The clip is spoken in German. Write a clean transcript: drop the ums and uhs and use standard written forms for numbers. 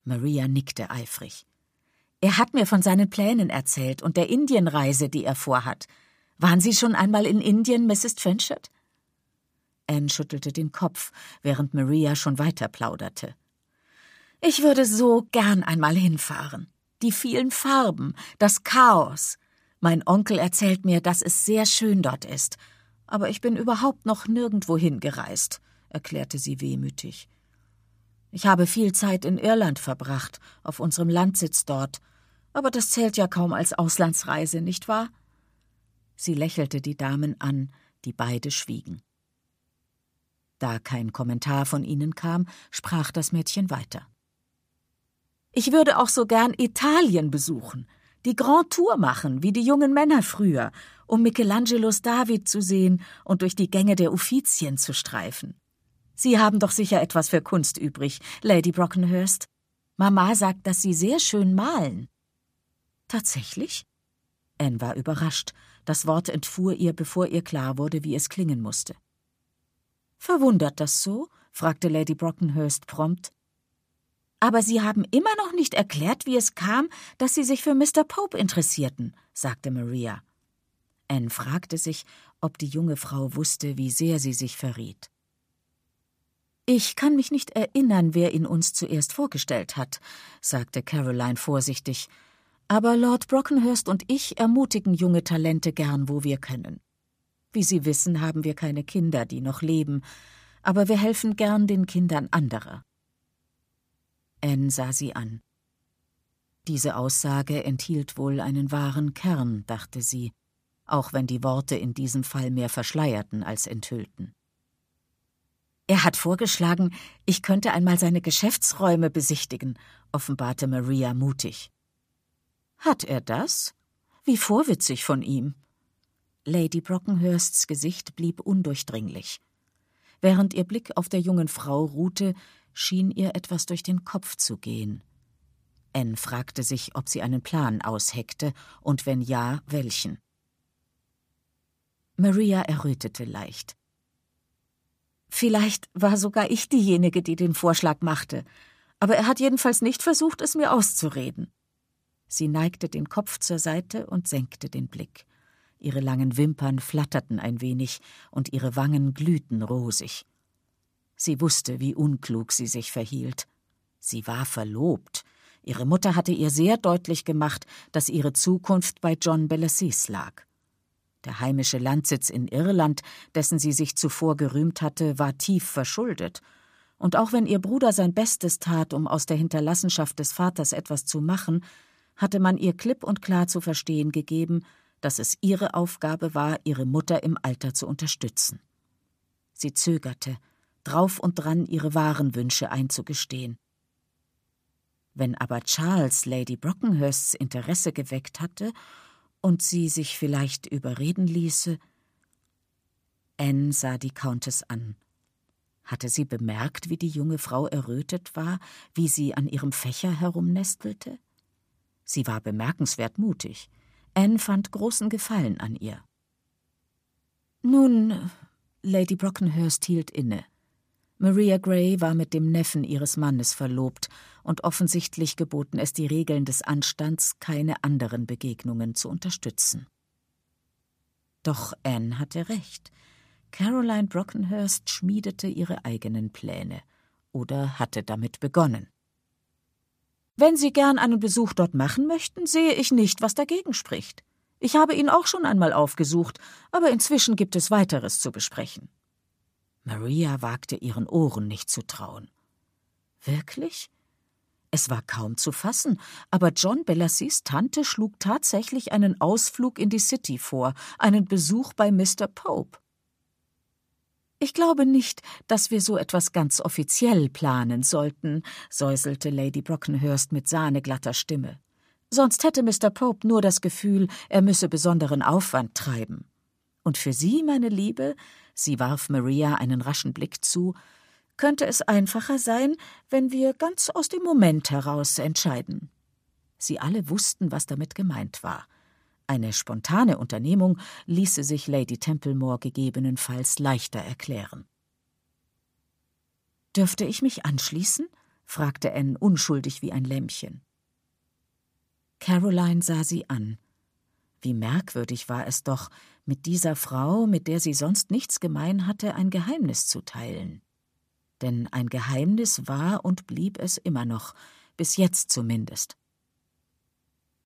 Maria nickte eifrig. »Er hat mir von seinen Plänen erzählt und der Indienreise, die er vorhat. Waren Sie schon einmal in Indien, Mrs. Trenchard?« Anne schüttelte den Kopf, während Maria schon weiter plauderte. »Ich würde so gern einmal hinfahren. Die vielen Farben, das Chaos. Mein Onkel erzählt mir, dass es sehr schön dort ist. Aber ich bin überhaupt noch nirgendwo hingereist«, erklärte sie wehmütig. »Ich habe viel Zeit in Irland verbracht, auf unserem Landsitz dort. Aber das zählt ja kaum als Auslandsreise, nicht wahr?« Sie lächelte die Damen an, die beide schwiegen. Da kein Kommentar von ihnen kam, sprach das Mädchen weiter. »Ich würde auch so gern Italien besuchen, die Grand Tour machen, wie die jungen Männer früher, um Michelangelos David zu sehen und durch die Gänge der Uffizien zu streifen. Sie haben doch sicher etwas für Kunst übrig, Lady Brockenhurst. Mama sagt, dass Sie sehr schön malen.« »Tatsächlich?« Anne war überrascht. Das Wort entfuhr ihr, bevor ihr klar wurde, wie es klingen musste. »Verwundert das so?« fragte Lady Brockenhurst prompt. »Aber Sie haben immer noch nicht erklärt, wie es kam, dass Sie sich für Mr. Pope interessierten«, sagte Maria. Anne fragte sich, ob die junge Frau wusste, wie sehr sie sich verriet. »Ich kann mich nicht erinnern, wer ihn uns zuerst vorgestellt hat«, sagte Caroline vorsichtig. »Aber Lord Brockenhurst und ich ermutigen junge Talente gern, wo wir können. Wie Sie wissen, haben wir keine Kinder, die noch leben, aber wir helfen gern den Kindern anderer.« Anne sah sie an. Diese Aussage enthielt wohl einen wahren Kern, dachte sie, auch wenn die Worte in diesem Fall mehr verschleierten als enthüllten. »Er hat vorgeschlagen, ich könnte einmal seine Geschäftsräume besichtigen«, offenbarte Maria mutig. »Hat er das? Wie vorwitzig von ihm.« Lady Brockenhursts Gesicht blieb undurchdringlich. Während ihr Blick auf der jungen Frau ruhte, schien ihr etwas durch den Kopf zu gehen. Anne fragte sich, ob sie einen Plan ausheckte, und wenn ja, welchen. Maria errötete leicht. »Vielleicht war sogar ich diejenige, die den Vorschlag machte, aber er hat jedenfalls nicht versucht, es mir auszureden.« Sie neigte den Kopf zur Seite und senkte den Blick. Ihre langen Wimpern flatterten ein wenig und ihre Wangen glühten rosig. Sie wusste, wie unklug sie sich verhielt. Sie war verlobt. Ihre Mutter hatte ihr sehr deutlich gemacht, dass ihre Zukunft bei John Bellasis lag. Der heimische Landsitz in Irland, dessen sie sich zuvor gerühmt hatte, war tief verschuldet. Und auch wenn ihr Bruder sein Bestes tat, um aus der Hinterlassenschaft des Vaters etwas zu machen, hatte man ihr klipp und klar zu verstehen gegeben, dass es ihre Aufgabe war, ihre Mutter im Alter zu unterstützen. Sie zögerte, drauf und dran, ihre wahren Wünsche einzugestehen. Wenn aber Charles Lady Brockenhursts Interesse geweckt hatte und sie sich vielleicht überreden ließe. Anne sah die Countess an. Hatte sie bemerkt, wie die junge Frau errötet war, wie sie an ihrem Fächer herumnestelte? Sie war bemerkenswert mutig. Anne fand großen Gefallen an ihr. »Nun«, Lady Brockenhurst hielt inne. Maria Grey war mit dem Neffen ihres Mannes verlobt, und offensichtlich geboten es die Regeln des Anstands, keine anderen Begegnungen zu unterstützen. Doch Anne hatte recht. Caroline Brockenhurst schmiedete ihre eigenen Pläne oder hatte damit begonnen. »Wenn Sie gern einen Besuch dort machen möchten, sehe ich nicht, was dagegen spricht. Ich habe ihn auch schon einmal aufgesucht, aber inzwischen gibt es weiteres zu besprechen.« Maria wagte ihren Ohren nicht zu trauen. »Wirklich?« Es war kaum zu fassen, aber John Bellasis Tante schlug tatsächlich einen Ausflug in die City vor, einen Besuch bei Mr. Pope. »Ich glaube nicht, dass wir so etwas ganz offiziell planen sollten«, säuselte Lady Brockenhurst mit sahneglatter Stimme. »Sonst hätte Mr. Pope nur das Gefühl, er müsse besonderen Aufwand treiben. Und für Sie, meine Liebe«, sie warf Maria einen raschen Blick zu, »könnte es einfacher sein, wenn wir ganz aus dem Moment heraus entscheiden.« Sie alle wussten, was damit gemeint war. Eine spontane Unternehmung ließe sich Lady Templemore gegebenenfalls leichter erklären. »Dürfte ich mich anschließen?« fragte Anne unschuldig wie ein Lämmchen. Caroline sah sie an. Wie merkwürdig war es doch, mit dieser Frau, mit der sie sonst nichts gemein hatte, ein Geheimnis zu teilen. Denn ein Geheimnis war und blieb es immer noch, bis jetzt zumindest.